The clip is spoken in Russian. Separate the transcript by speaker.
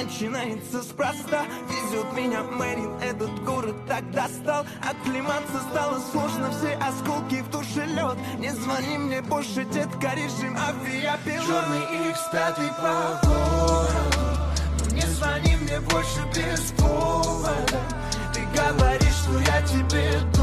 Speaker 1: начинается спроста. Везет меня Мэрин, этот город так достал. Оклематься стало сложно, все осколки в душе лед. Не звони мне больше, детка, режим авиапилот.
Speaker 2: Черный X5 по городу, но не звони мне больше без повода. Ты говоришь, что я тебе